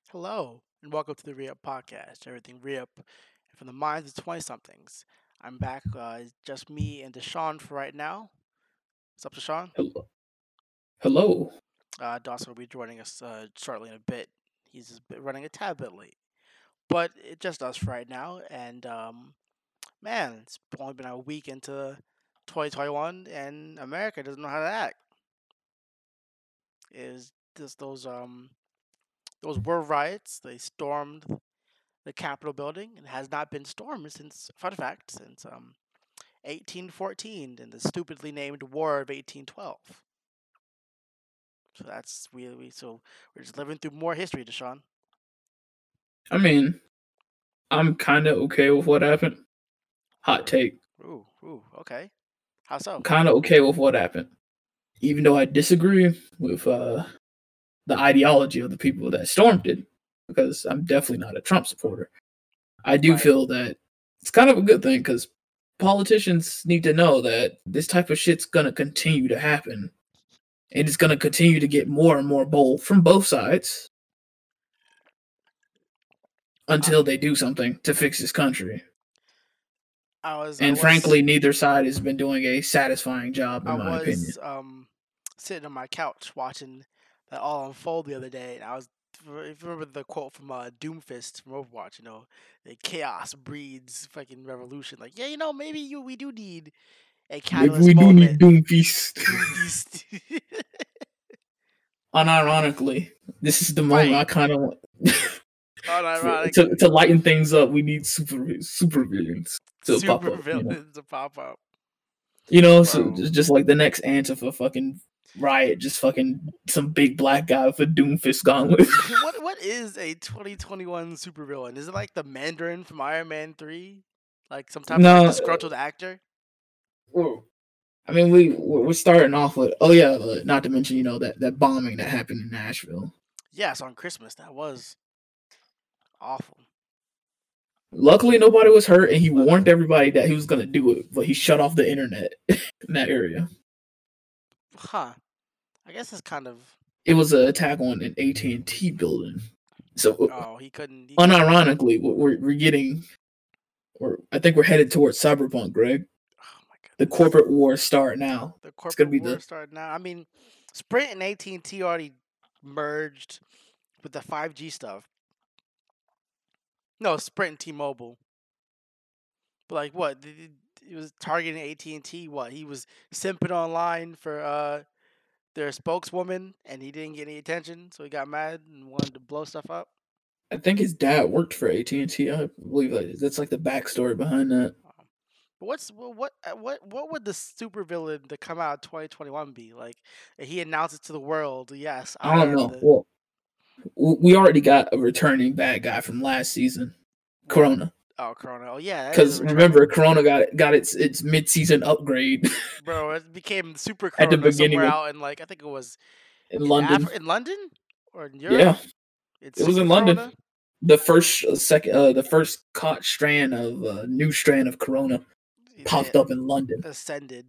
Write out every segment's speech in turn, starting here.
Hello, and welcome to the Re-Up Podcast. Everything Re-Up from the minds of 20 somethings. I'm back, it's just me and Deshaun for right now. What's up, Deshaun? Hello. Hello. Dawson will be joining us shortly in a bit. He's just running a tad bit late. But it's just us for right now, and man, it's only been a week into 2021, and America doesn't know how to act. Is just those were riots. They stormed the Capitol building. It has not been stormed since, fun fact, since 1814 in the stupidly named War of 1812. So that's really so we're just living through more history, Deshaun. I mean, I'm kind of okay with what happened. Hot take. Ooh, okay. How so? Kind of okay with what happened. Even though I disagree with the ideology of the people that stormed it, because I'm definitely not a Trump supporter. I do Right. feel that it's kind of a good thing because politicians need to know that this type of shit's going to continue to happen. And it's going to continue to get more and more bold from both sides I, until they do something to fix this country. I And was frankly, neither side has been doing a satisfying job, I in my opinion. was sitting on my couch watching that all unfold the other day, and if you remember the quote from Doomfist from Overwatch, the chaos breeds fucking revolution. Like, yeah, maybe we do need a Maybe catalyst we do moment. need Doomfist. Doomfist. Unironically, this is the moment I Right. kind of want Unironically. to lighten things up. We need super villains to pop Super up. villains to pop up. So Bro. just like the next answer for fucking riot, just fucking some big black guy with a Doomfist gauntlet. What is a 2021 supervillain? Is it like the Mandarin from Iron Man 3? Like some type of like No, disgruntled actor? I mean we're starting off with not to mention that bombing that happened in Nashville. Yes, on Christmas. That was awful. Luckily, nobody was hurt, and he warned Luckily. everybody that he was going to do it, but he shut off the internet in that area. Huh. I guess it's kind of. It was an attack on an AT&T building. So, Oh, he couldn't. unironically, we're getting, or I think we're headed towards cyberpunk, Greg. Oh my The goodness. corporate wars start now. The It's going corporate to be war the started now. I mean, Sprint and AT&T already merged with the 5G stuff. No, Sprint and T-Mobile. But like what? He was targeting AT&T. What? He was simping online for their spokeswoman, and he didn't get any attention, so he got mad and wanted to blow stuff up. I think his dad worked for AT&T. I believe that's like the backstory behind that. But what would the supervillain to come out of 2021 be like? He announces to the world, "Yes, I I don't am know. the Well, we already got a returning bad guy from last season, what? Corona. Oh, Corona. Oh yeah, that is a Because returning. remember, Corona got its mid season upgrade Bro, it became Super at the Corona somewhere beginning of out in like I think it was in London. In London or in Europe. Yeah, It's it was Super in London. Corona. The first caught strand of new strand of Corona They popped up in London. ascended,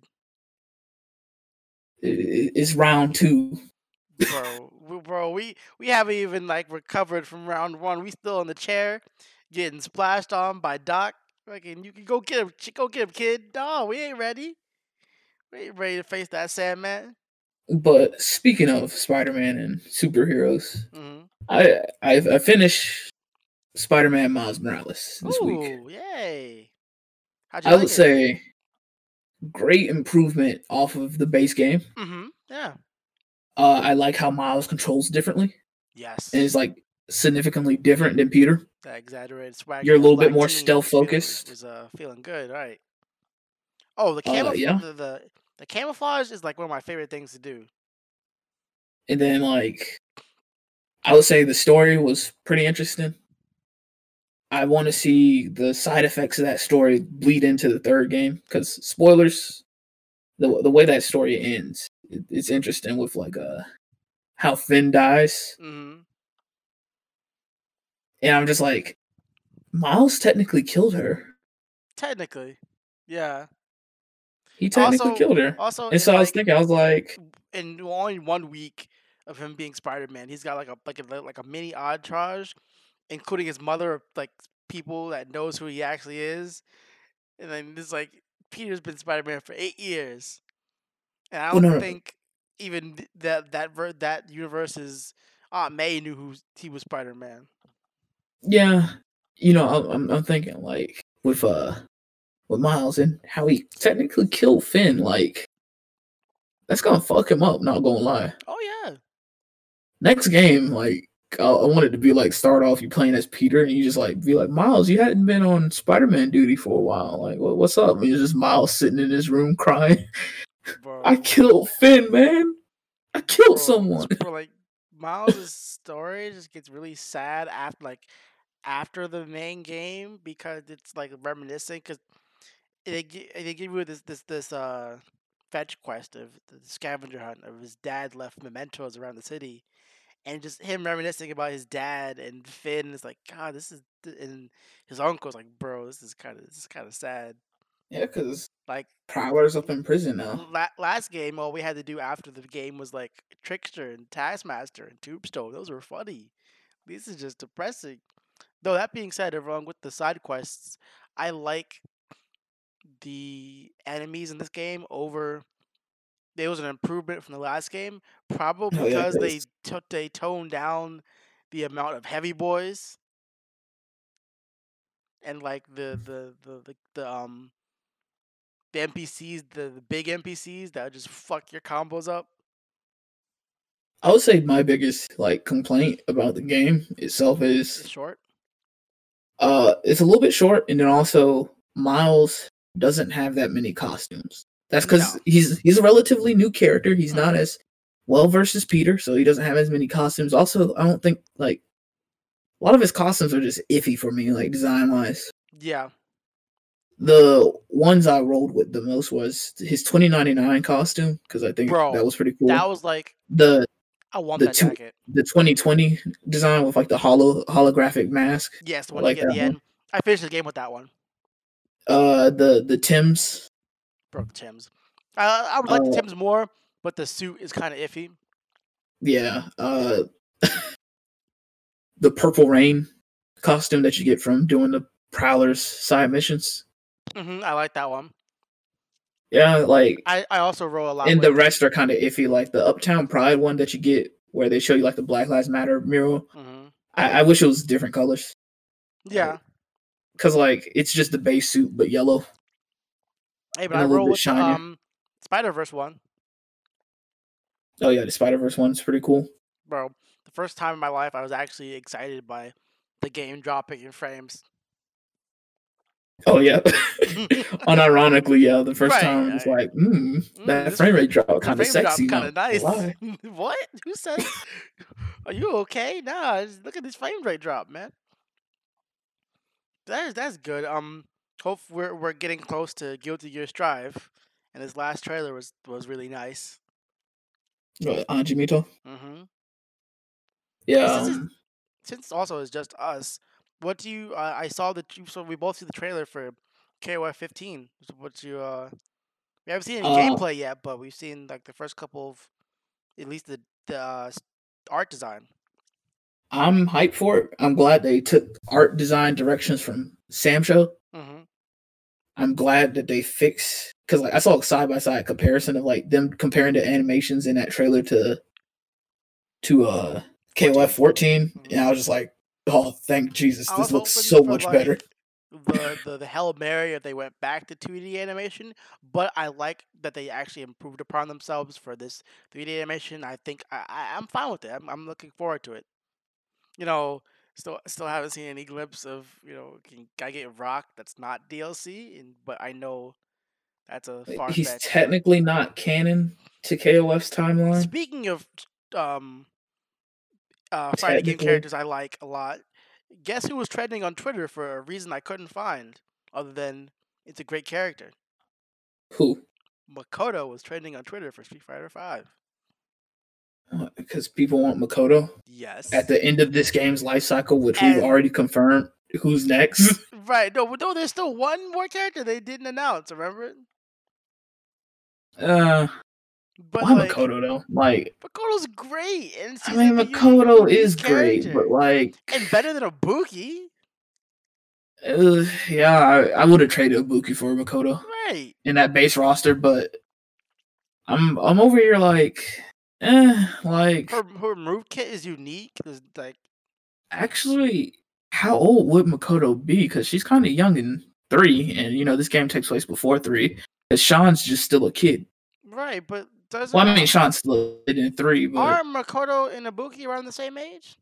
It's round two. bro. We haven't even like recovered from round one. We still in the chair, getting splashed on by Doc. Fucking, you can go get him, kid. No, we ain't ready. We ain't ready to face that Sandman. But speaking of Spider-Man and superheroes, Mm-hmm. I finished Spider-Man Miles Morales this week. Ooh, yay! How'd you I like would it? say great improvement off of the base game. Mm-hmm. Yeah. I like how Miles controls differently and Yes. is like significantly different than Peter. That exaggerated swagger, You're a that little bit black more tee stealth focused. was feeling good, right? Oh, Yeah. the camouflage is like one of my favorite things to do. And then like I would say the story was pretty interesting. I want to see the side effects of that story bleed into the third game because spoilers, the way that story ends, it's interesting with like how Finn dies, Mm-hmm. and I'm just like Miles technically killed her. Technically, yeah. He technically Also, killed her, also and in so I was like thinking, I was like, in only 1 week, of him being Spider-Man. He's got like a mini entourage, including his mother, like people that knows who he actually is. And then this like Peter's been Spider-Man for 8 years, and I Well, don't no, no. think even that universe's Aunt May knew who he was Spider-Man. Yeah, I'm thinking like with Miles and how he technically killed Finn, like that's gonna fuck him up. Not gonna lie. Oh yeah, Next game, like I want it to be like start off you playing as Peter and you just like be like Miles, you hadn't been on Spider-Man duty for a while. Like what's up? And it's just Miles sitting in his room crying. I bro, killed Finn, man. I killed someone. bro, like Miles' story just gets really sad after the main game because it's like reminiscing because they give you this fetch quest of the scavenger hunt of his dad left mementos around the city, and just him reminiscing about his dad and Finn is like, God, and his uncle's like, bro, this is kind of sad. Yeah, because Like Prowler's up in prison now. last game, all we had to do after the game was like Trickster and Taskmaster and Tombstone. Those were funny. This is just depressing. Though that being said, along with the side quests, I like the enemies in this game over. There was an improvement from the last game, probably Oh yeah, because they 'cause they toned down the amount of heavy boys and like the NPCs, the big NPCs that would just fuck your combos up. I would say my biggest like complaint about the game itself It's is short. it's a little bit short, and then also Miles doesn't have that many costumes. That's because No. he's a relatively new character. He's not Mhm. as well versed as Peter, so he doesn't have as many costumes. Also, I don't think like a lot of his costumes are just iffy for me, like design wise. Yeah, The ones I rolled with the most was his 2099 costume because I think that bro, was pretty that cool. was like The I want the that two jacket. the 2020 design with like the holographic mask. Yes, the I one you like get at that the one. end. I finished the game with that one. The Tims. Broke the Tims. I would like the Uh, Tims more, but the suit is kind of iffy. yeah. The Purple Rain costume that you get from doing the Prowler's side missions. I like that one. Yeah, like, I also roll a lot and with. the rest are kind of iffy. Like the Uptown Pride one that you get where they show you like the Black Lives Matter mural. hmm I wish it was different colors. Yeah. Because like it's just the base suit but yellow Hey, but and I a little roll bit with the shinier. Spider Verse one, Oh yeah, the Spider Verse one's pretty cool. bro. The first time in my life I was actually excited by the game dropping in frames. Oh yeah. Unironically, yeah. The first Right. time it was like, that This frame rate drop this kind of frame drop's sexy, kind of not gonna nice. lie. What? Who says? Are you okay? Nah. Just look at this frame rate drop, man. That's good. Hope we're getting close to Guilty Gear Strive, and this last trailer was really nice. Anjimito. Mm-hmm. Yeah, And since also it's just us, what do you? I saw that you. So we both see the trailer for KOF 15. So what you? We haven't seen any uh gameplay yet, but we've seen like the first couple of at least the art design. I'm hyped for it. I'm glad they took art design directions from Sam Show. Mm-hmm. I'm glad that they fixed because like I saw a side by side comparison of like them comparing the animations in that trailer to 14. KOF 14, and Mm-hmm. I was just like, oh, thank Jesus, I this was looks hoping so for much better. like the Hail Mary if they went back to 2D animation, but I like that they actually improved upon themselves for this 3D animation. I think I'm fine with it. I'm looking forward to it. You know, still haven't seen any glimpse of can I get Rock that's not DLC, but I know that's a far He's fetched. technically not canon to KOF's timeline. Speaking of um fighting game Technically, characters I like a lot. Guess who was trending on Twitter for a reason I couldn't find, other than it's a great character. who? Makoto was trending on Twitter for Street Fighter Five. Because people want Makoto at Yes, the end of this game's life cycle, which we've and already confirmed who's next. right, no, there's still one more character they didn't announce. Remember? Uh, But Why like Makoto though? Like, Makoto's great, and I she's mean, like a Makoto unique is great, but character, like, and better than Ibuki. yeah, I would have traded Ibuki for Makoto Right. in that base roster, but I'm over here like, like Her move kit is unique. There's like actually, how old would Makoto be? Because she's kind of young in 3, and this game takes place before 3. Because Sean's just still a kid. right, but doesn't Well, I mean, Sean's still a kid in 3, but aren't Makoto and Ibuki around the same age?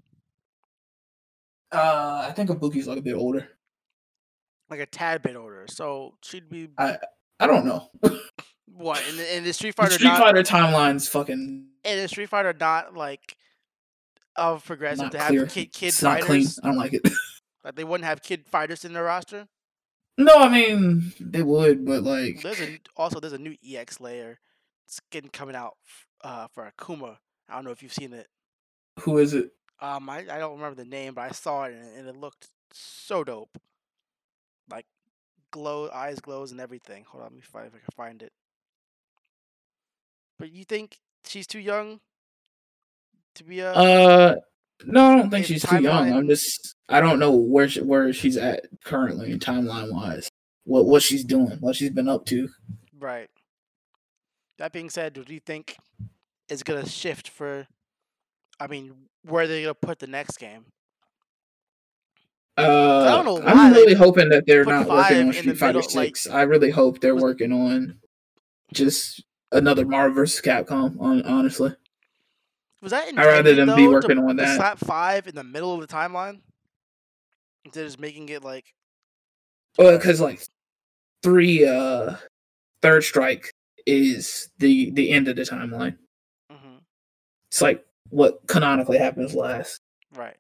I think Ibuki's like a bit older. Like a tad bit older. So she'd be I don't know. what in the Street The Fighter Street not Fighter timeline's fucking in the Street Fighter not like of progressive not to have clear. kid It's not clean. fighters. I don't like it. Like they wouldn't have kid fighters in their roster. No, I mean they would, but like, There's a new EX layer skin coming out for Akuma. I don't know if you've seen it. who is it? I don't remember the name, but I saw it and it looked so dope. Like eyes glows and everything. Hold on, let me find if I can find it. But you think she's too young to be No, I don't think in she's too young. timeline? I don't know where she's at currently in timeline wise. What she's doing, what she's been up to. Right. That being said, do you think it's gonna shift for? I mean, where are they gonna put the next game? 'Cause I don't know I'm why they really hoping that they're put not working on 5 in the Street Fighter middle. Like, 6. I really hope they're was working on just another Marvel vs. Capcom. Honestly, was that I'd rather intended them be though working on to that. slap 5 in the middle of the timeline instead of just making it like? Well, because like 3, Third Strike is the end of the timeline. Mm-hmm. It's like what canonically happens last. Right.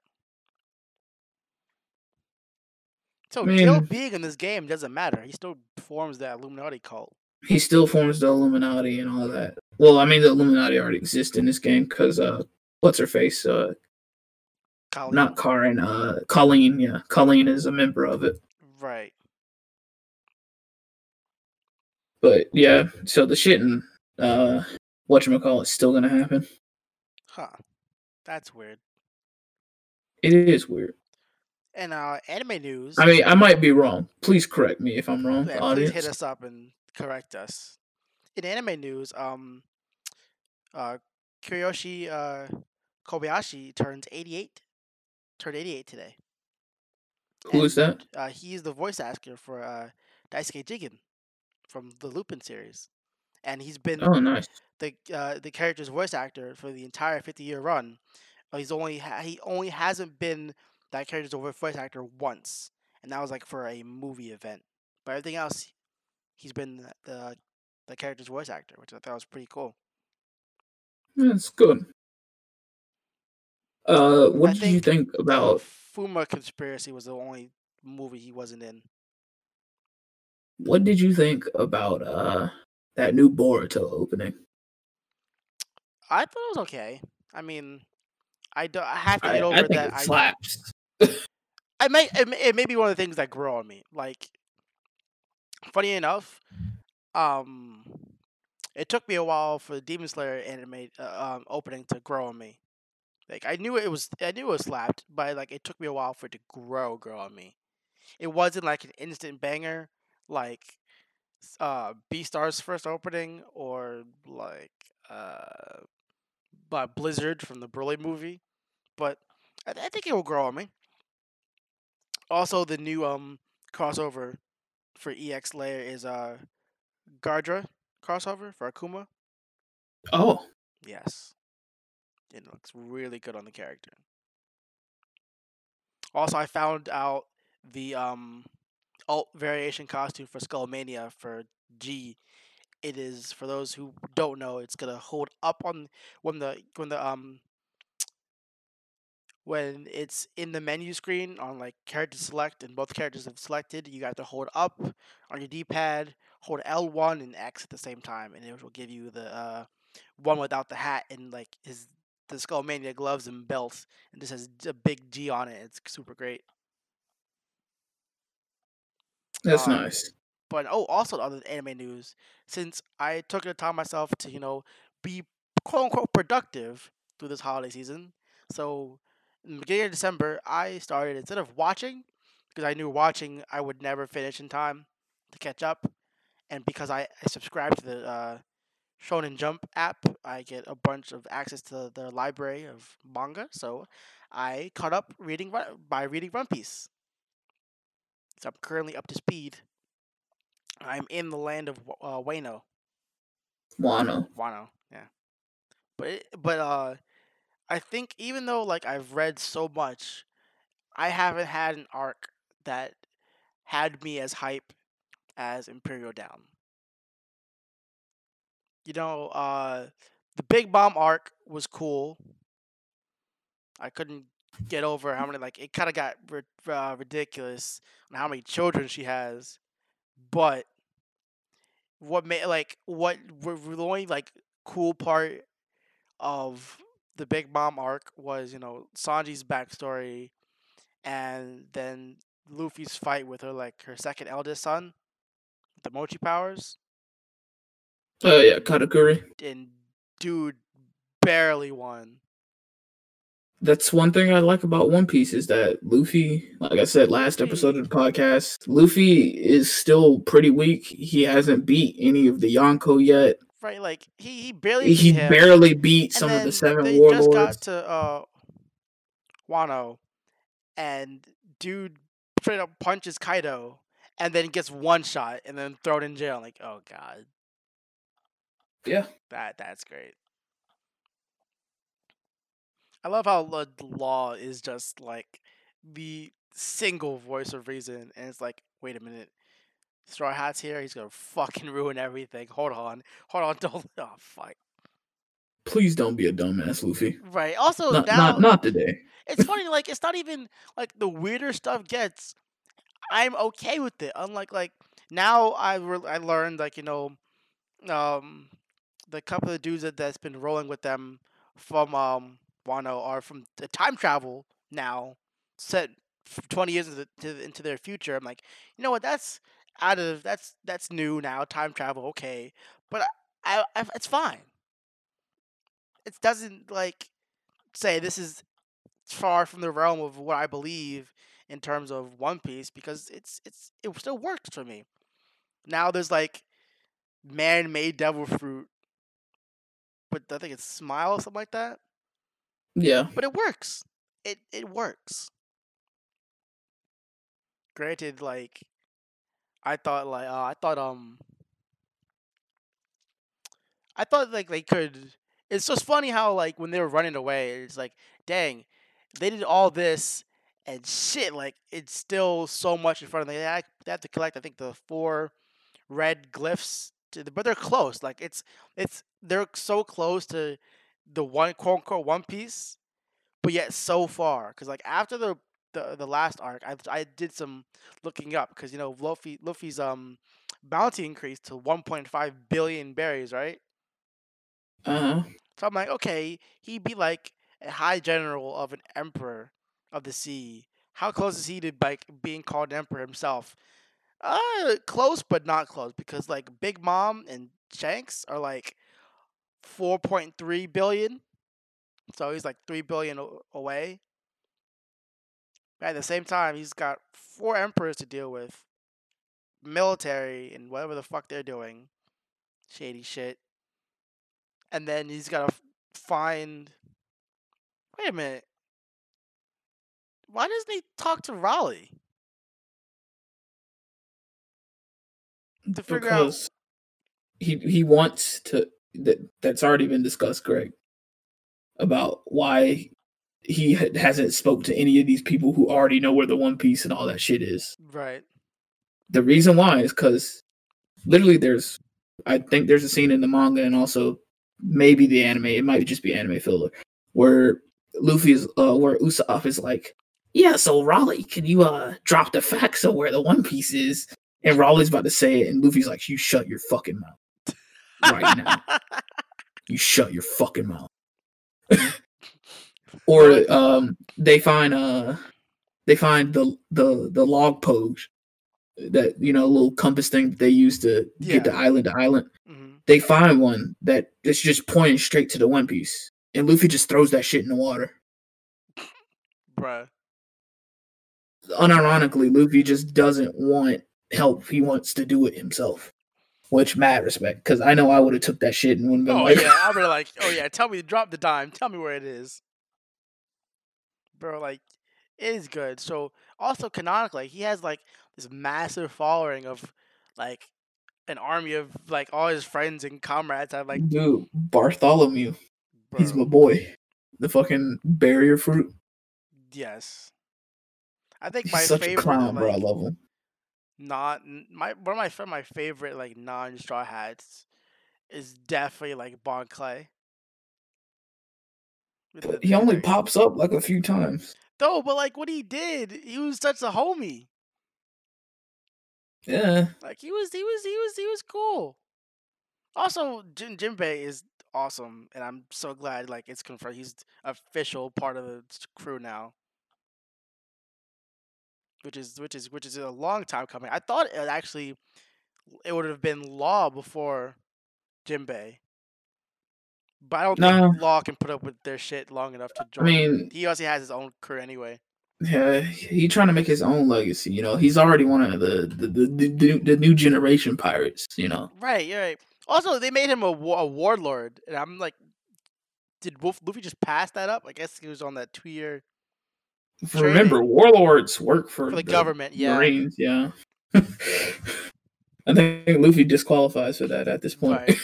I So Gil mean, being in this game doesn't matter. He still forms that Illuminati cult. he still forms the Illuminati and all that. Well, I mean, the Illuminati already exists in this game because what's her face? Colleen. Not Karen. Colleen. Yeah, Colleen is a member of it. Right. But yeah, so the shit in whatchamacallit still gonna happen. Huh. That's weird. It is weird. And anime news. I mean, I might be wrong. Please correct me if I'm wrong, Yeah, please hit audience. us up and correct us. In anime news, Kyoshi Kobayashi turns 88. Turned 88 today. Who is that? He's the voice actor for Daisuke Jigen from the Lupin series, and he's been Oh, nice. the character's voice actor for the entire 50-year run. He only hasn't been that character's voice actor once, and that was like for a movie event. But everything else, he's been the character's voice actor, which I thought was pretty cool. That's good. What did you think about Fuma Conspiracy was the only movie he wasn't in. What did you think about that new Boruto opening? I thought it was okay. I mean, I have to get over I think that. it slaps. It may be one of the things that grow on me. Like, funny enough, it took me a while for the Demon Slayer anime opening to grow on me. Like, I knew it was slapped, but like it took me a while for it to grow on me. It wasn't like an instant banger like Beastar's first opening or like by Blizzard from the Broly movie, but I think it will grow on me. Also, the new crossover for EX Layer is Gardra crossover for Akuma. Oh, Yes, it looks really good on the character. Also, I found out the alt variation costume for Skullmania for G. It is, for those who don't know, it's gonna hold up on when it's in the menu screen on like character select and both characters have selected, you got to hold up on your D-pad, hold L1 and X at the same time, and it will give you the one without the hat and like the Skullmania gloves and belts, and this has a big G on it. It's super great. that's nice. But also other anime news, since I took the time myself to be quote unquote productive through this holiday season. So, in the beginning of December, I started, instead of watching, because I knew watching I would never finish in time to catch up, and because I subscribed to the Shonen Jump app, I get a bunch of access to the library of manga. So, I caught up by reading One Piece. So I'm currently up to speed. I'm in the land of Wano. Wano. Wano, yeah. But I think even though like I've read so much, I haven't had an arc that had me as hype as Imperial Down. You know, the Big Bomb arc was cool. I couldn't get over how many, like, it kind of got ridiculous on how many children she has. But the only like cool part of the Big Mom arc was, Sanji's backstory, and then Luffy's fight with her second eldest son, the Mochi powers, Oh yeah, Katakuri. and dude barely won. That's one thing I like about One Piece is that Luffy, like I said last episode of the podcast, Luffy is still pretty weak. He hasn't beat any of the Yonko yet. Right, like he barely beat He him, barely beat and some of the then 7 they just warlords. got to Wano, and dude straight up punches Kaido, and then gets one shot, and then thrown in jail. Like, oh god, Yeah. that's great. I love how the law is just like the single voice of reason, and it's like, wait a minute, Straw Hat's here. He's gonna fucking ruin everything. Hold on, don't. Oh fuck. Please don't be a dumbass, Luffy. Right. Also, Not today. It's funny. Like, it's not even like the weirder stuff gets. I'm okay with it. Unlike like now, I learned, like, um the couple of dudes that's been rolling with them from Wano are from the time travel now, set 20 years into their future. I'm like, you know what? That's new now. Time travel, okay, but it's fine. It doesn't like say this is far from the realm of what I believe in terms of One Piece, because it still works for me. Now there's like man-made devil fruit, but I think it's Smile or something like that. Yeah. But it works. It works. Granted, like I thought like they could. It's just funny how, like, when they were running away, it's like, dang, they did all this and shit. Like, it's still so much in front of them. They have to collect, I think, the 4 red glyphs, but they're close. Like, they're so close to the one quote unquote One Piece, but yet so far. Because like after the last arc, I did some looking up, because Luffy's bounty increased to 1.5 billion berries, right? Uh-huh. So I'm like, okay, he'd be like a high general of an emperor of the sea. How close is he to like being called an emperor himself? Close but not close, because like Big Mom and Shanks are like 4.3 billion. So he's like 3 billion away. But at the same time, he's got 4 emperors to deal with, military, and whatever the fuck they're doing, shady shit. And then he's got to find. Wait a minute. Why doesn't he talk to Raleigh to figure out? Because he wants to. That's already been discussed, Greg, about why he hasn't spoke to any of these people who already know where the One Piece and all that shit is. Right. The reason why is because literally I think there's a scene in the manga and also maybe the anime, it might just be anime filler, where where Usopp is like, yeah, so Raleigh, can you drop the facts of where the One Piece is? And Raleigh's about to say it, and Luffy's like, you shut your fucking mouth right now. You shut your fucking mouth. Or they find the log pose, that little compass thing that they use to get the island to island. Mm-hmm. they find one that is just pointing straight to the One Piece, and Luffy just throws that shit in the water. Bruh. Unironically, Luffy just doesn't want help. He wants to do it himself. Which mad respect, because I know I would have took that shit and wouldn't been like, yeah, I'd be like, oh yeah, tell me, drop the dime, tell me where it is, bro. Like, it is good. So also canonically, he has like this massive following of like an army of like all his friends and comrades. Have like, dude, Bartholomew, he's bro, my boy. The fucking barrier fruit. yes. I think He's my such a favorite clown, bro. I like love him. not my one of my favorite like non straw hats is definitely like Bon Clay. With But the he only like, pops up like a few times. no, but like what he did, he was such a homie. Yeah. Like he was cool. Also, Jinbei is awesome, and I'm so glad like it's confirmed he's official part of the crew now. Which is a long time coming. I thought it would have been Law before Jinbei, but I don't think No, Law can put up with their shit long enough to I join. mean, He also has his own crew anyway. yeah, he trying to make his own legacy. You know, he's already one of the new generation pirates. You know, Right, you're right. Also, they made him a warlord, and I'm like, did Luffy just pass that up? I guess he was on that 2 year remember training warlords work for for the the government. Yeah, Marines. Yeah, I think Luffy disqualifies for that at this point. right,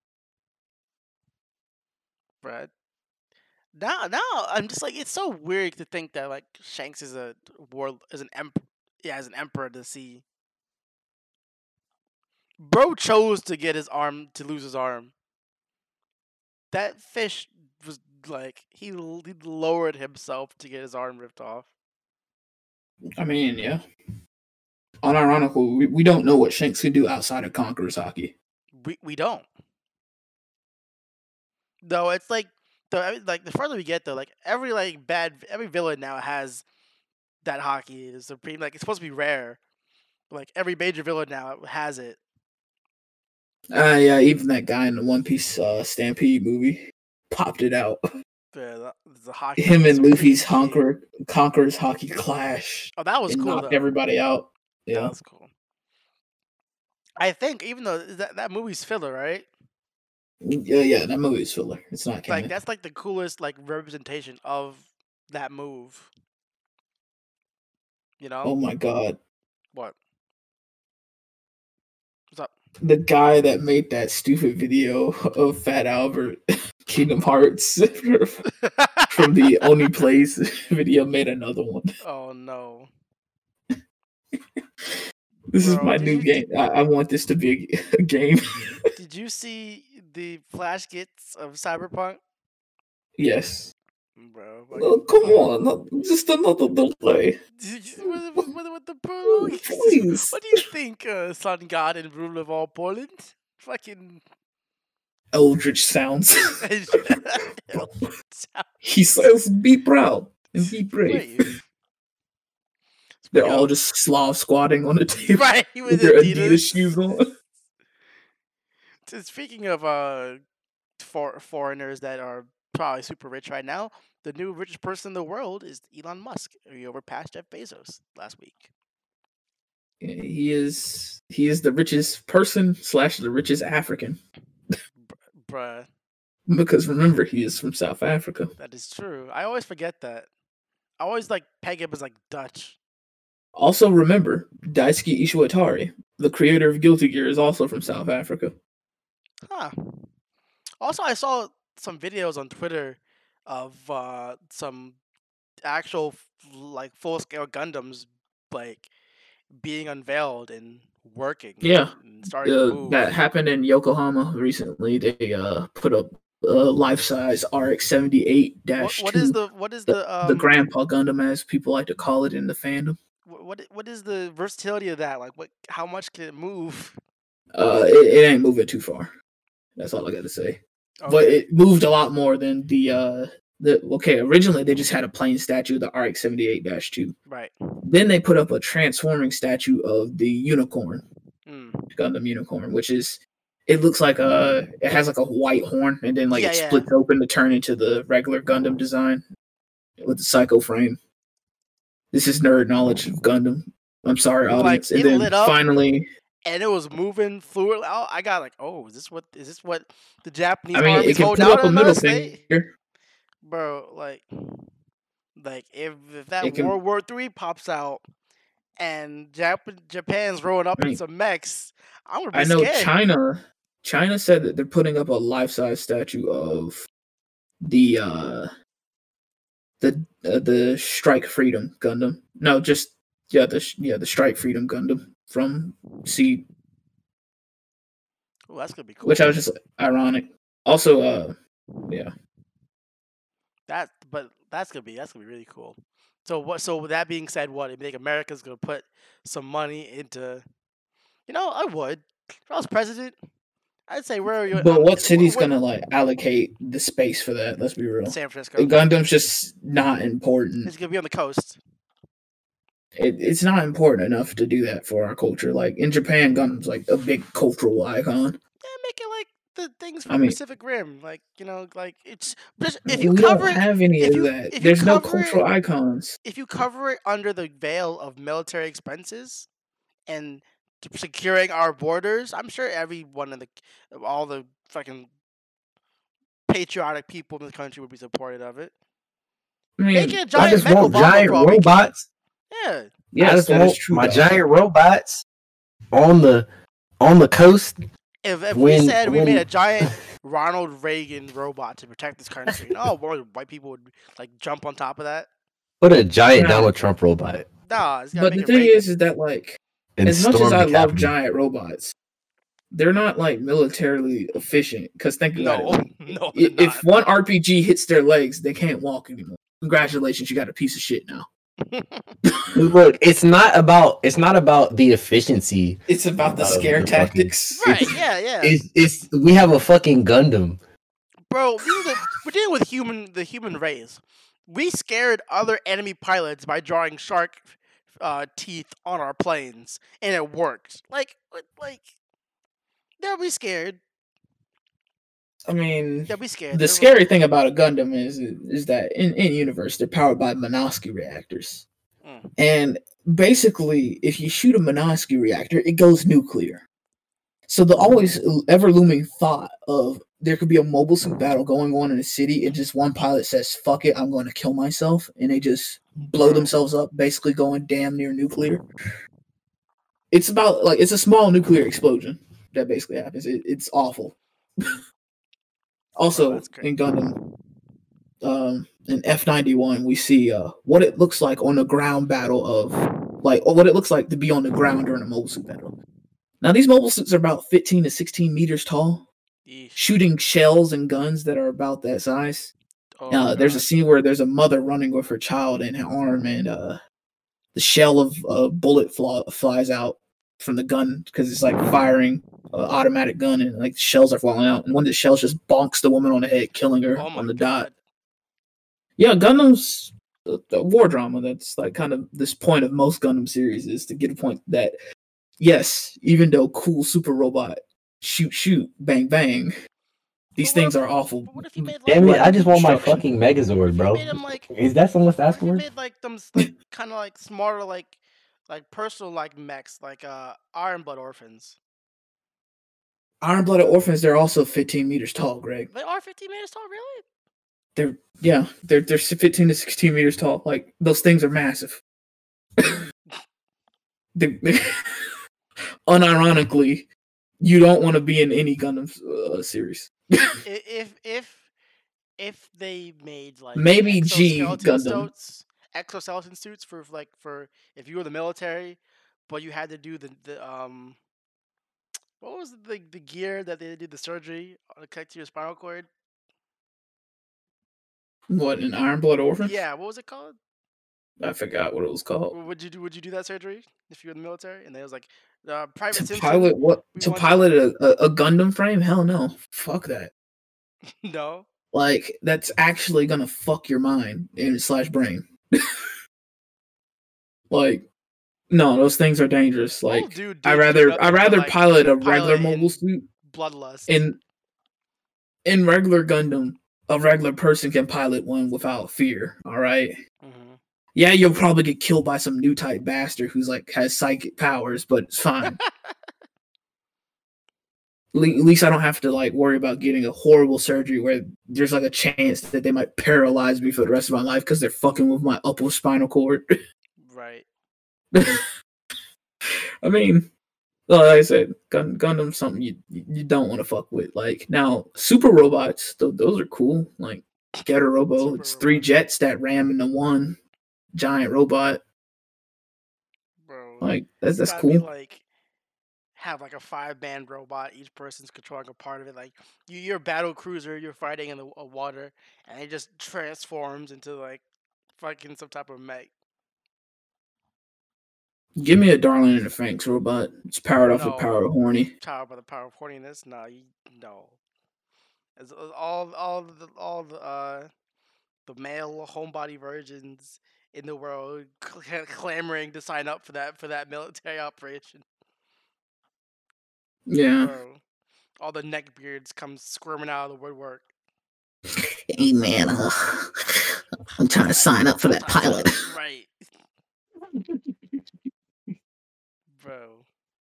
right. Now I'm just like, it's so weird to think that like Shanks is a is an emperor. Yeah, as an emperor of the sea. Bro chose to get his arm to lose his arm. That fish was like he lowered himself to get his arm ripped off. I mean, yeah. Unironical, we don't know what Shanks could do outside of Conqueror's Hockey. We don't. Though it's like the further we get though, like every villain now has that hockey is supreme. Like it's supposed to be rare. Like every major villain now has it. Yeah, even that guy in the One Piece Stampede movie popped it out. The hockey. Him and Luffy's G. Conqueror's Hockey clash. Oh, that was and cool knocked though. everybody out. Yeah. That was cool. I think even though that movie's filler, right? Yeah, that movie is filler. It's not canon. Like that's like the coolest like representation of that move. You know? Oh my god. What? What's up? The guy that made that stupid video of Fat Albert Kingdom Hearts from the Oni Plays video made another one. Oh no. This is my new game. I want this to be a game. Did you see the flash skits of Cyberpunk? Yes. Bro. Oh, come on. Just another delay. With the prologue? Please. What do you think, Sun God and ruler of all Poland? Fucking Eldritch sounds. He says, be proud and be brave. They're all just Slav squatting on the table. Right, with their Adidas shoes on. Speaking of foreigners that are probably super rich right now, the new richest person in the world is Elon Musk. He overpassed Jeff Bezos last week. He is the richest person / the richest African. Bruh. Because remember, he is from South Africa. That is true. I always forget that. I always like peg him as like Dutch. Also remember, Daisuke Ishiwatari, the creator of Guilty Gear, is also from South Africa. Huh. Also, I saw some videos on Twitter of some actual like full scale Gundams like being unveiled and working. Yeah, and starting to move. That happened in Yokohama recently. They put up life size RX-78-2. What is the Grandpa Gundam, as people like to call it in the fandom? What is the versatility of that? Like how much can it move? It ain't moving too far. That's all I got to say. Okay. But it moved a lot more than originally they just had a plain statue of the RX-78-2. Right. Then they put up a transforming statue of the Unicorn. Gundam Unicorn, which is it looks like it has like a white horn, and then like Yeah, it yeah. splits open to turn into the regular Gundam design with the Psycho frame. This is nerd knowledge of Gundam. I'm sorry, But like audience. And it then lit up finally, and it was moving fluid. I got like, oh, is this what the Japanese I mean, it army's can holding put out up a on middle us? They, finger. bro, like if that It can. World War III pops out and Japan's rolling up I in mean, some mechs, I'm gonna be I know scared. China said that they're putting up a life-size statue of the the Strike Freedom Gundam. No, just the Strike Freedom Gundam from Seed, Oh, that's gonna be which cool. I was just ironic. Also, yeah. But that's gonna be really cool. So what? So with that being said, what? You think America's gonna put some money into? You know, I would. If I was president, I'd say where are you? But what city's What? gonna like allocate the space for that? Let's be real. San Francisco. Gundam's just not important. It's gonna be on the coast. It's not important enough to do that for our culture. Like in Japan, Gundam's like a big cultural icon. Yeah, make it like the things I from mean, Pacific Rim. Like like it's just if you we cover don't it, have any of that. if you There's no cover cultural it, icons. if you cover it under the veil of military expenses and securing our borders, I'm sure everyone in all the fucking patriotic people in the country would be supportive of it. I mean, Make it a I giant just want Mechalobama giant for all we care. robots. Yeah. I yes, just that is want true. my though. giant robots on the coast. If we When- said we when- made a giant Ronald Reagan robot to protect this country, white people would like jump on top of that. Put a giant Yeah. Donald Trump robot. Nah, it's gotta But make the it thing Reagan. is that like And as much as storm I the love Capitol. giant robots, they're not like militarily efficient. Because think about No, it. no, they're If not. one RPG hits their legs, they can't walk anymore. Congratulations, you got a piece of shit now. Look, it's not about the efficiency. It's about the Of scare the fucking- tactics. Right? Yeah. It's we have a fucking Gundam. Bro, we're dealing with the human race. We scared other enemy pilots by drawing shark teeth on our planes, and it worked. Like they'll be scared. I mean, They'll be scared. the They'll- scary thing about a Gundam is that in universe they're powered by Minovsky reactors, Mm. and basically, if you shoot a Minovsky reactor, it goes nuclear. So the always ever looming thought of there could be a mobile suit battle going on in a city, and just one pilot says, "Fuck it, I'm going to kill myself," and they just blow themselves up, basically going damn near nuclear. It's about like it's a small nuclear explosion that basically happens. It's awful. Also, that's great. in Gundam, in F91, we see what it looks like on a ground battle of what it looks like to be on the ground during a mobile suit battle. Now, these mobile suits are about 15 to 16 meters tall, Yeesh. shooting shells and guns that are about that size. Oh, There's a God. scene where there's a mother running with her child in her arm, and the shell of a bullet flies out from the gun because it's like firing an automatic gun, and like shells are falling out. And one of the shells just bonks the woman on the head, killing her Oh my on the dot. God. Yeah, Gundam's a war drama. That's like kind of this point of most Gundam series is to get a point that yes, even though cool super robot shoot bang bang, these But what things if- are awful. but what if you made like Damn it! I just want my Construction. fucking Megazord, if you bro. made them like Is that someone's what if asking you for? made like them kind of like smarter like personal like mechs like Iron Blood Orphans. Iron Blooded Orphans, they're also 15 meters tall, Greg. They are 15 meters tall, really? They're 15 to 16 meters tall. Like those things are massive. Unironically, you don't want to be in any Gundam series. If they made like Maybe G Gundam. exoskeleton suits for if you were the military, but you had to do the what was the gear that they did the surgery to connect to your spinal cord? What, an Iron Blood Orphan? Yeah, what was it called? I forgot what it was called. Would you do that surgery if you were in the military? And they was like, Private To Simpson. pilot what? we To want- pilot a Gundam frame? Hell no. Fuck that. No. Like that's actually gonna fuck your mind and slash brain. Like, no, those things are dangerous. Like, Dude, I did rather nothing but, like, pilot a regular pilot mobile in suit. bloodlust. In regular Gundam, a regular person can pilot one without fear. All right. Mm-hmm. Yeah, you'll probably get killed by some new type bastard who's like has psychic powers, but it's fine. At least I don't have to like worry about getting a horrible surgery where there's like a chance that they might paralyze me for the rest of my life because they're fucking with my upper spinal cord. Right. I mean, like I said, Gundam's something you don't want to fuck with. Like now, super robots, those are cool. Like Getter Robo, it's 3 jets that ram into one giant robot. Bro, like that's gotta cool. be like have like a 5-man robot. Each person's controlling a part of it. Like you're a battle cruiser. You're fighting in the water, and it just transforms into like fucking some type of mech. Give me a Darling in the Franxx robot. It's powered off the power of horny. Powered by the power of horniness? No, no. It's all the male homebody virgins in the world clamoring to sign up for that military operation. Yeah. Bro, all the neckbeards come squirming out of the woodwork. Hey man, I'm trying to sign up for that pilot. Right. Bro.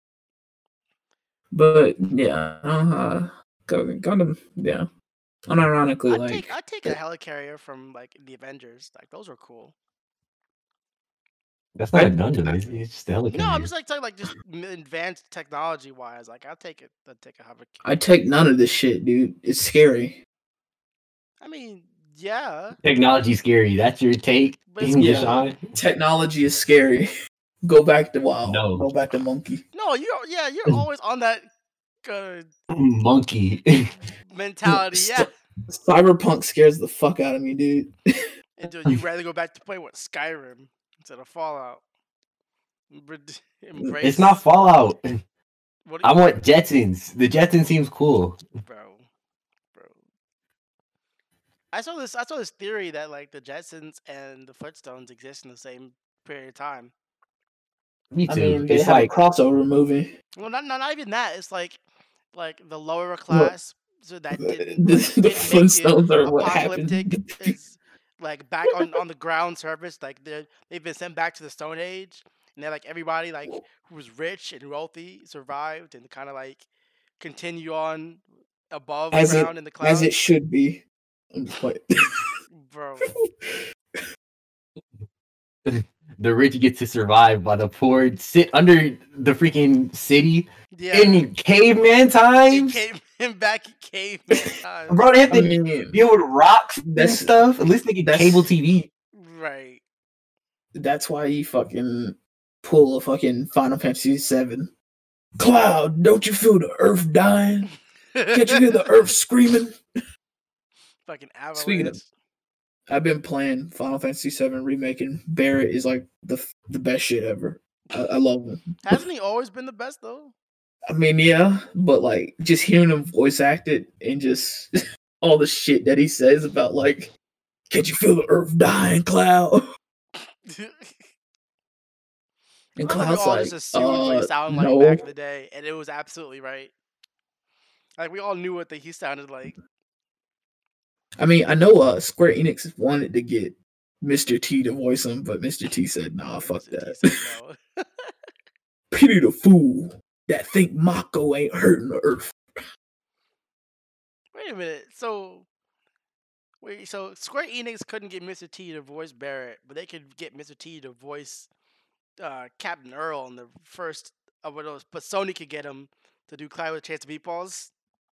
But yeah, Gundam, yeah. Unironically, I'd take a helicarrier from like the Avengers. Like those are cool. That's not a Gundam. It's just a helicarrier. No, I'm just like talking like just advanced technology wise. Like I'd take it. I'd take a helicarrier. I take none of this shit, dude. It's scary. I mean, yeah. Technology's scary. That's your take, yeah. Technology is scary. Go back to WoW. No. Go back to Monkey. No, you're always on that monkey mentality. Yeah. Cyberpunk scares the fuck out of me, dude. And dude, you'd rather go back to play Skyrim instead of Fallout. Embrace. It's not Fallout. I want Jetsons. The Jetsons seems cool. Bro. I saw this theory that like the Jetsons and the Flintstones exist in the same period of time. Me too. I mean, they have a crossover movie. Well, not even that. It's like the lower class, so that didn't the Flintstones are what happened. Is like back on the ground surface. Like they've been sent back to the Stone Age, and they're like everybody like who was rich and wealthy survived and kind of like continue on above ground in the clouds. As it should be. I'm just playing. Bro. The rich get to survive while the poor sit under the freaking city in caveman times. Back in caveman times. Bro, they have to deal with rocks and stuff. At least they get cable TV. Right. That's why you fucking pull a fucking Final Fantasy VII. Cloud, don't you feel the earth dying? Can't you hear the earth screaming? Fucking avalanche. Speaking of, I've been playing Final Fantasy VII Remake, and Barrett is like the best shit ever. I love him. Hasn't he always been the best though? I mean, yeah, but like just hearing him voice act it and just all the shit that he says about like, can't you feel the earth dying, Cloud? And Cloud's we all like, just assumed what he sounded like no. back in the day, and it was absolutely right. Like we all knew what he sounded like. I mean, I know Square Enix wanted to get Mr. T to voice him, but Mr. T said, nah, fuck that. No. Pity the fool that think Mako ain't hurting the earth. Wait a minute. So Square Enix couldn't get Mr. T to voice Barrett, but they could get Mr. T to voice Captain Earl in the first of those, but Sony could get him to do Clyde with a Chance of Meatballs.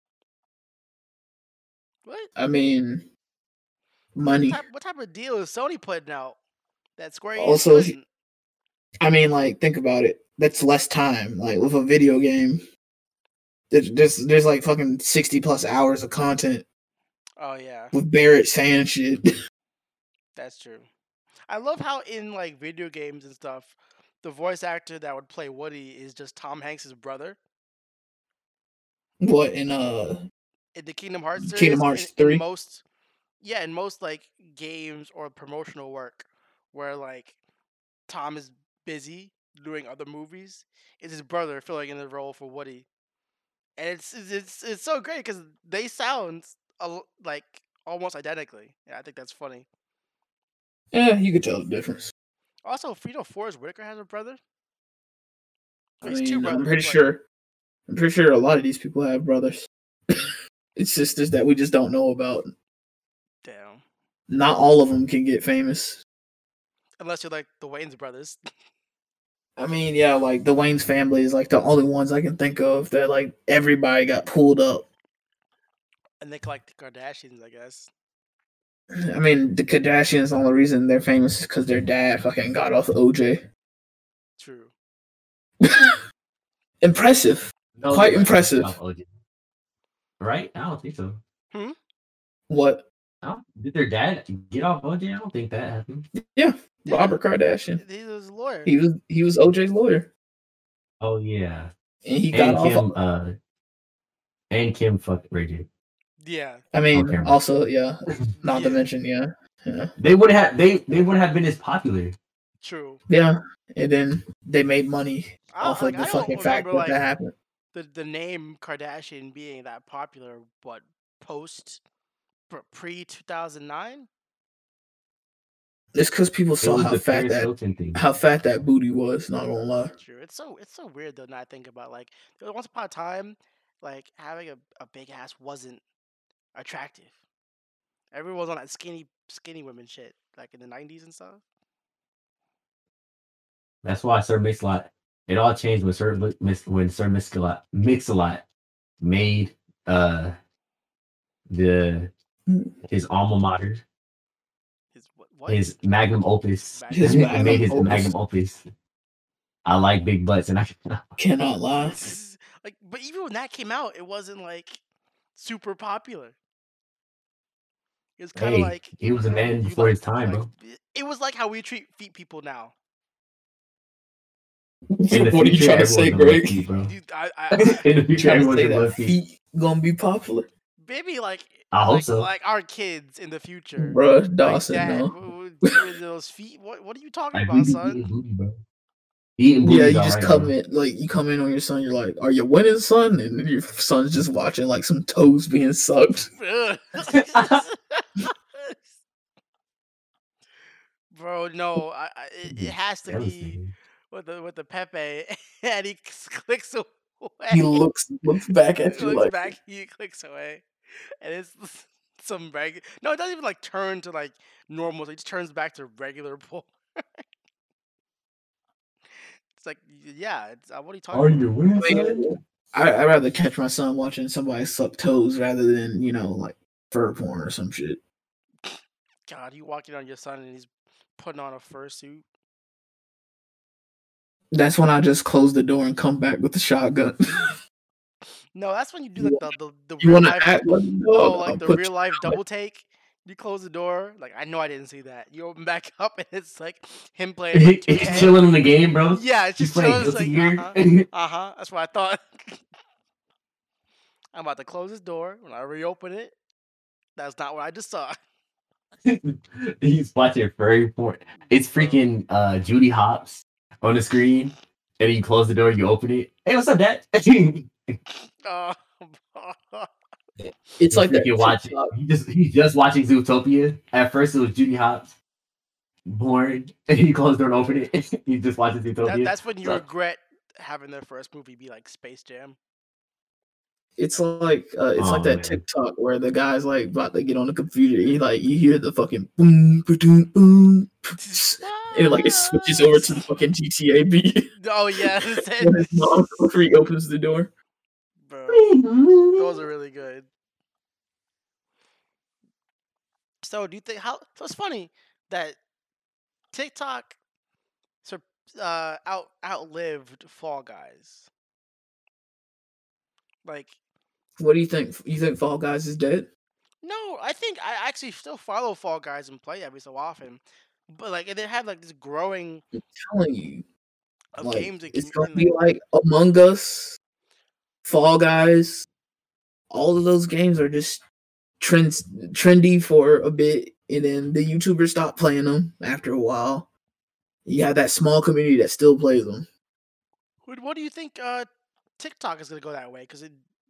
What? I mean, money. What type of deal is Sony putting out that Square Enix also, couldn't? I mean, like, think about it. That's less time. Like with a video game, there's like fucking 60 plus hours of content. Oh yeah. With Barrett saying shit. That's true. I love how in like video games and stuff, the voice actor that would play Woody is just Tom Hanks' brother. What in the Kingdom Hearts series? Kingdom Hearts 3? In most like games or promotional work where like Tom is busy doing other movies, it's his brother filling in the role for Woody. and it's so great because they sound like almost identically. Yeah, I think that's funny. Yeah, you could tell the difference. Also, Forrest Whitaker has a brother. I He's two mean, I'm brothers. pretty sure. I'm pretty sure a lot of these people have brothers. It's sisters that we just don't know about. Damn. Not all of them can get famous. Unless you're like the Wayans brothers. I mean, yeah, like the Wayne's family is like the only ones I can think of that like everybody got pulled up. And they collect the Kardashians, I guess. I mean, the Kardashians, the only reason they're famous is because their dad fucking got off OJ. True. Impressive. No, Quite they impressive. got OJ. Right? I don't think so. What? Did their dad get off OJ? I don't think that happened. Yeah, Robert Kardashian. He was a lawyer. He was OJ's lawyer. Oh yeah. And he got off. And Kim fucked Ray J. Yeah. I mean, also, yeah. Not to mention, yeah. They would have been as popular. True. Yeah. And then they made money off of the fucking fact that that happened. The name Kardashian being that popular, what, pre 2009? It's because people saw how fat that booty was. Not gonna lie. True. It's so weird though. Now I think about like once upon a time, like having a big ass wasn't attractive. Everyone was on that skinny women shit like in the 90s and stuff. That's why Sir Mix-a-Lot. It all changed when Sir Mix-a-Lot made his alma mater. His magnum opus. Made his magnum opus. I like big butts, and I cannot lie. Like, but even when that came out, it wasn't like super popular. It was kind of like he was a man before his time, bro. It was like how we treat feet people now. What are you trying to say, Greg? Dude, in the future, everyone's gonna love feet gonna be popular. Maybe like I hope so. Like our kids in the future, Bruh, Dawson, like no. Those feet. What are you talking about, son? Eating booty, yeah, you just come in, like you come in on your son. You're like, "Are you winning, son?" And then your son's just watching like some toes being sucked. Bro, no, it has to be with the Pepe, and he clicks away. He looks back at you. Looks back, he clicks away, and it's some regular. No, it doesn't even like turn to like normal. It just turns back to regular porn. It's like, yeah. It's, what are you talking about? Are you winning? I'd rather catch my son watching somebody suck toes rather than like fur porn or some shit. God, you walking on your son and he's putting on a fursuit. That's when I just close the door and come back with the shotgun. No, that's when you do like the you real want to life, act like like the real life double take. You close the door, like I know I didn't see that. You open back up and it's like him playing. He's chilling in the game, bro. Yeah, it's just chilling. It's like, that's what I thought. I'm about to close this door. When I reopen it, that's not what I just saw. He's watching furry porn. It's freaking Judy Hopps on the screen, and you close the door, you open it. Hey, what's up, Dad? It's like that. You watch it. He's just watching Zootopia. At first, it was Judy Hopps born, and he closed the door and opened it. He just watches Zootopia. That's when you regret having their first movie be like Space Jam. It's like that TikTok where the guy's like about to get on the computer. You hear the fucking boom, boom, boom, and like it switches over to the fucking GTA beat. Oh yeah, when his mom opens the door. Bro, those are really good. So do you think So it's funny that TikTok outlived Fall Guys. Like, what do you think? You think Fall Guys is dead? No, I think I actually still follow Fall Guys and play every so often. But like they have like this growing. I'm telling you, of games. It's gonna be like Among Us, Fall Guys. All of those games are just trendy for a bit, and then the YouTubers stop playing them after a while. You have that small community that still plays them. What do you think? TikTok is gonna go that way because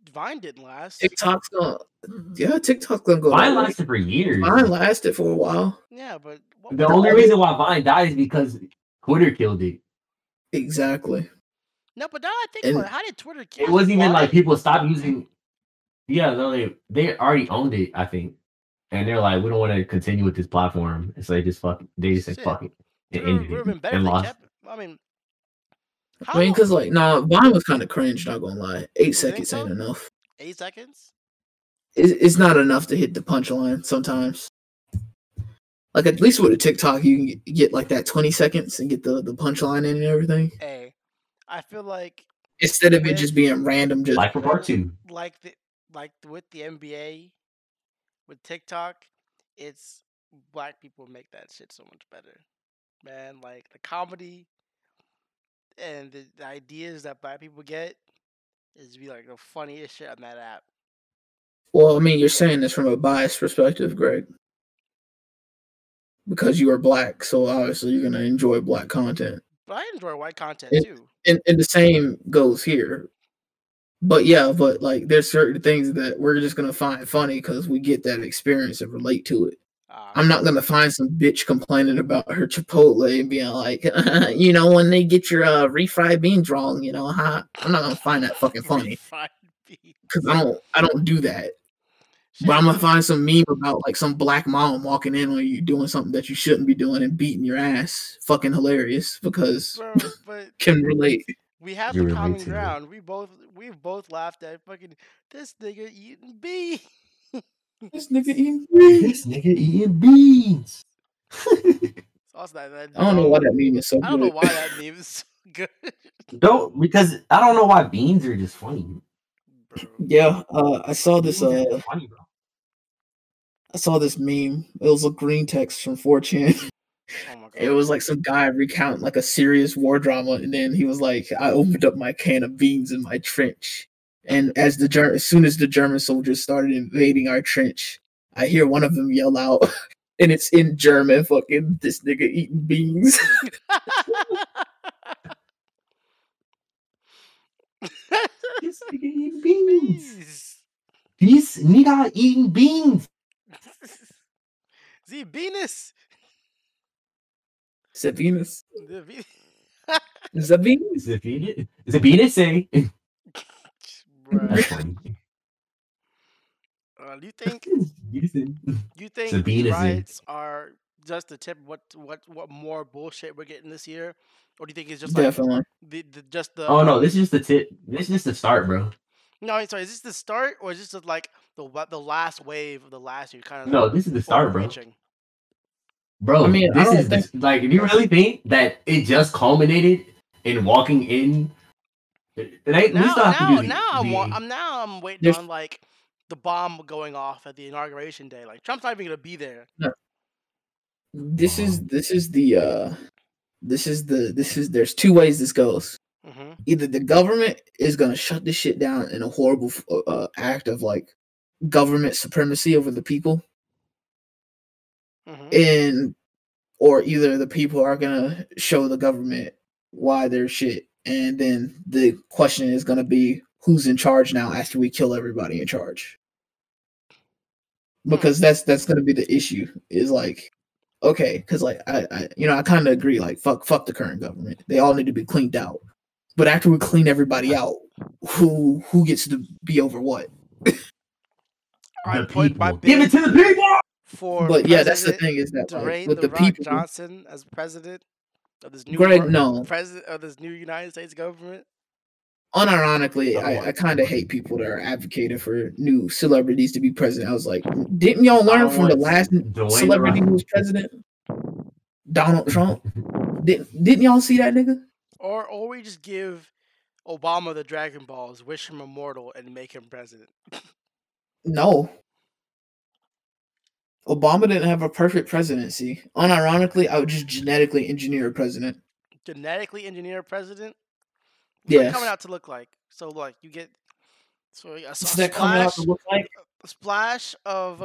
Vine didn't last. TikTok's gonna go. Vine lasted for years. Vine lasted for a while. Yeah, but the only reason why Vine died is because Twitter killed it. Exactly. No, but now I think about it, how did Twitter kill it? It wasn't even like people stopped using. Yeah, no, they already owned it, I think, and they're like, we don't want to continue with this platform, and so they just said fuck it, and ended it and lost. I mean, because Vine was kind of cringe. Not gonna lie, 8 seconds ain't enough. 8 seconds? It's not enough to hit the punchline sometimes. Like at least with a TikTok, you can get like that 20 seconds and get the punchline in and everything. Hey, I feel like instead of it just being random, just like for part 2, like with the NBA, with TikTok, it's black people make that shit so much better, man. Like the comedy and the ideas that black people get is be like the funniest shit on that app. Well, I mean, you're saying this from a biased perspective, Greg, because you are black, so obviously you're gonna enjoy black content. But I enjoy white content too. And the same goes here. But yeah, like there's certain things that we're just gonna find funny because we get that experience and relate to it. I'm not gonna find some bitch complaining about her Chipotle and being like, when they get your refried beans wrong, I'm not gonna find that fucking funny because I don't do that. But I'm gonna find some meme about like some black mom walking in when you're doing something that you shouldn't be doing and beating your ass. Fucking hilarious because can relate. We have the common ground. We've both laughed at fucking this nigga eating beans. This nigga eating beans. This nigga eating beans. I don't know why that meme is so good. I don't know why that meme is so good. Because I don't know why beans are just funny. Bro. Yeah, I saw this. Funny, bro. I saw this meme. It was a green text from 4chan. Oh my God. It was like some guy recounting like a serious war drama, and then he was like, "I opened up my can of beans in my trench, and as soon as the German soldiers started invading our trench, I hear one of them yell out, and it's in German, fucking this nigga eating beans." This nigga eating beans. This nigga eating beans. The Venus. Is it Venus? Is it Venus? Is it Venus? Say. That's funny. Do you think these riots are just the tip? What more bullshit we're getting this year, or do you think it's just definitely the? Oh no, this is just the tip. This is just the start, bro. No, sorry. Is this the start, or is this just like the last wave of the last year? Kind of. No, this is the start, bro. Bro, I mean, like, if you really think that it just culminated in walking in, I'm waiting on like the bomb going off at the inauguration day. Like Trump's not even gonna be there. No. There's two ways this goes. Mm-hmm. Either the government is gonna shut this shit down in a horrible act of like government supremacy over the people. Mm-hmm. Or either the people are gonna show the government why they're shit, and then the question is gonna be who's in charge now after we kill everybody in charge. Because that's gonna be the issue. Is like, okay, because like I kind of agree. Like fuck the current government. They all need to be cleaned out. But after we clean everybody out, who gets to be over what? The people. Give it to the people. But yeah, that's the thing is that like, with the people, Johnson as president of this new president of this new United States government. Unironically, I kind of hate people that are advocating for new celebrities to be president. I was like, didn't y'all learn from the last celebrity who was president, Donald Trump? Didn't y'all see that nigga? Or we just give Obama the Dragon Balls, wish him immortal, and make him president. No. Obama didn't have a perfect presidency. Unironically, I would just genetically engineer a president. Genetically engineer a president? Yeah. What's coming out to look like? So like you get a splash of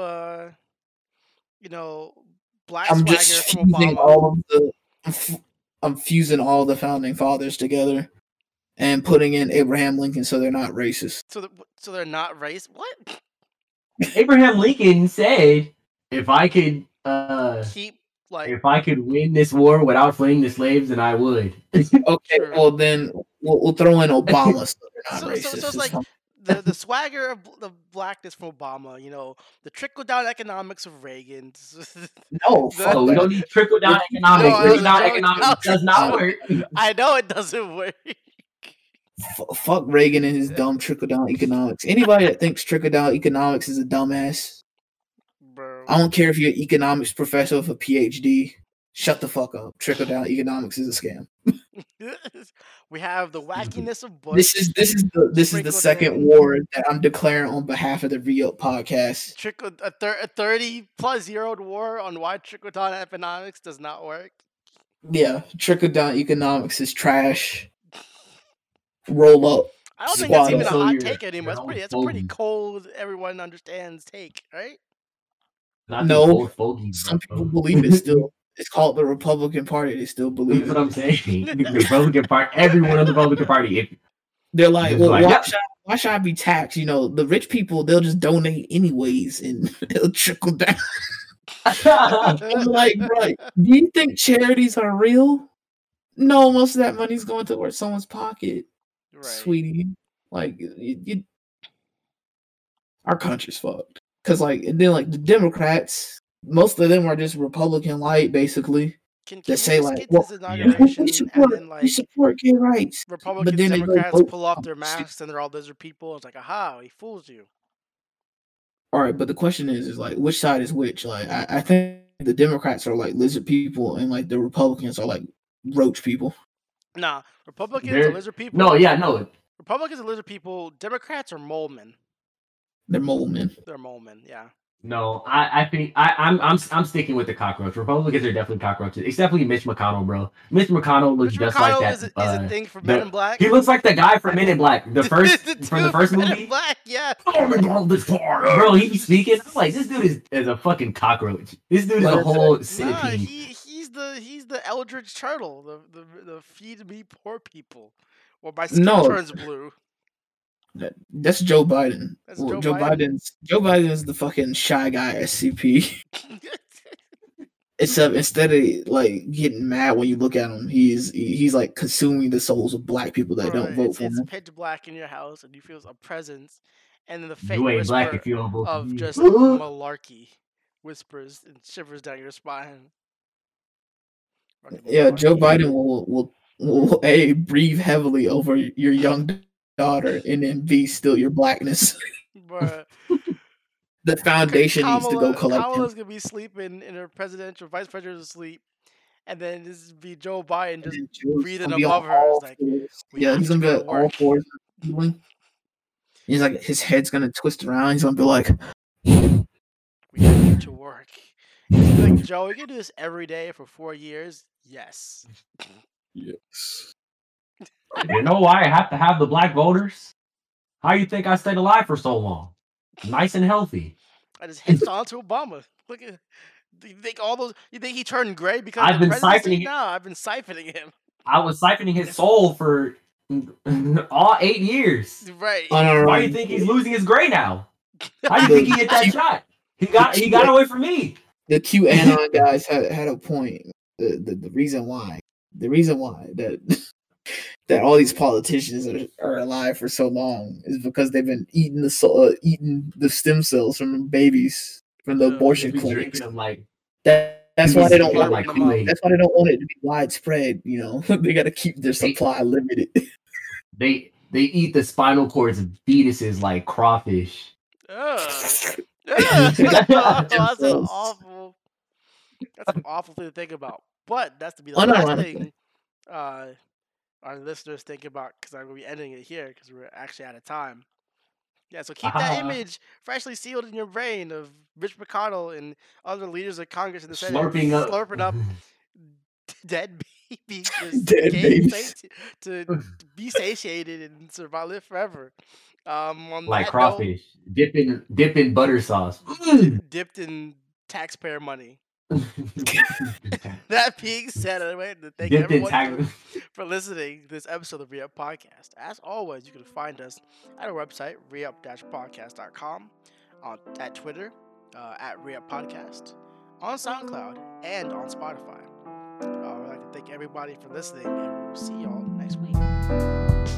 black I'm swagger just from fusing Obama. I'm fusing all the founding fathers together and putting in Abraham Lincoln so they're not racist. So they're not race. What? Abraham Lincoln said, "If I could, Keep like if I could win this war without fleeing the slaves, then I would." Okay, Sure. well then we'll throw in Obama so they're not so racist. it's It's like fine. the swagger of the blackness from Obama. You know, the trickle down economics of Reagan. No, the- fuck Oh, we that. don't need trickle down No, economics. I Trickle was down joking. economics does not work. I know it doesn't work. Fuck Reagan and his dumb trickle down economics. Anybody that thinks trickle down economics is a dumbass. Bro. I don't care if you're an economics professor with a PhD. Shut the fuck up. Trickle down economics is a scam. We have the wackiness of Bush. This is the Sprinkled second in. war that I'm declaring on behalf of the Re-Up podcast. A 30-plus-year-old war on why trickle down economics does not work. Yeah, trickle down economics is trash. Roll up. I don't think Squad that's even a up. So hot you're- take anymore. you're That's a pretty homophobic. cold, everyone understands take, right? Not No, these old fogies, Some bro. people believe it still. It's called the Republican Party. They still believe That's what it. I'm saying. The Republican Party, everyone in the Republican Party. If They're like, Just well, like, why, yeah. why should I be taxed? You know, the rich people, they'll just donate anyways and it'll trickle down. I'm like, bro, do you think charities are real? No, most of that money's going towards someone's pocket, Right. sweetie. Like, our country's fucked. Because, like, and then, like, the Democrats, most of them are just Republican light, basically. Can That we say, just like, get well, this yeah. inauguration we and support, then we like support gay rights. Republicans, then they go Democrats vote pull off for their shit. masks and they're all lizard people? It's like, aha, he fools you. All right, but the question is like, which side is which? Like, I think the Democrats are like lizard people, and like the Republicans are like roach people. Nah, Republicans They're- are lizard people. no, yeah, no. Republicans are lizard people. Democrats are mole men. They're mole men. They're mole men. Yeah. No, I think I'm sticking with the cockroach. Republicans are definitely cockroaches. It's definitely Mitch McConnell, bro. Mitch McConnell looks Mitch just McConnell like is that. a thing for Men in Black. He looks like the guy from Men in Black. From the first Men in movie. Black, yeah. Bro, he be speaking. I'm like, this dude is a fucking cockroach. This dude is a Like, whole Nah, centipede. he's the Eldritch Turtle, the feed me poor people, or my skin No. turns blue. That's Joe Biden. That's Well, Joe Biden? Joe Biden is the fucking shy guy SCP. Except instead of like getting mad when you look at him, he's like consuming the souls of black people that don't Right, vote for it's him. pitch black in your house, and you feel a presence, and then the fake You ain't whisper black if you don't vote for of me. just malarkey whispers and shivers down your spine. Fucking Yeah, Joe malarkey. Biden will A, breathe heavily over your young daughter, and then B, steal your blackness. Bruh. The foundation needs to go collect him. Kamala's gonna be sleeping in her vice presidential sleep, and then this would be Joe Biden And just then Joe's breathing gonna be above on her. all It's like, fours. we Yeah, have he's to gonna be go at to all work. fours. He's like, his head's gonna twist around. He's gonna be like, We gotta get to work. He's like, Joe, you can do this every day for 4 years? Yes. yes. You know why I have to have the black voters? How you think I stayed alive for so long? Nice and healthy. I just hitched on to Obama. Look at. Do you think all those? You think he turned gray because I've of the been presidency? siphoning- No, I've been siphoning him. I was siphoning his soul for all 8 years. Right. Why do you think he's losing his gray now? How do you think he hit that shot? He got away from me. The QAnon guys had a point. The reason why that that all these politicians are alive for so long is because they've been eating the stem cells from babies from the Yeah, abortion He's clinics. drinking them like That's He's why they don't drinking want like it. Kool-Aid. That's why they don't want it to be widespread. You know, they got to keep their supply limited. they eat the spinal cords of fetuses like crawfish. Ugh. That's an Themselves. awful. That's an awful thing to think about. But that's to be the last Unironically. thing our listeners think about, because I'm gonna be ending it here because we're actually out of time. Yeah, so keep that image freshly sealed in your brain of Mitch McConnell and other leaders of Congress and the Senate slurping up dead babies, just Dead getting babies. to be satiated and survive, live forever. On like that crawfish, dipped in butter sauce. note, dipped in taxpayer money. That being said, I went to thank Dipped in everyone for listening to this episode of Re-Up Podcast. As always, you can find us at our website, reup-podcast.com, at Twitter, at Re-Up Podcast, on SoundCloud, and on Spotify. I'd like to thank everybody for listening, and we'll see y'all next week.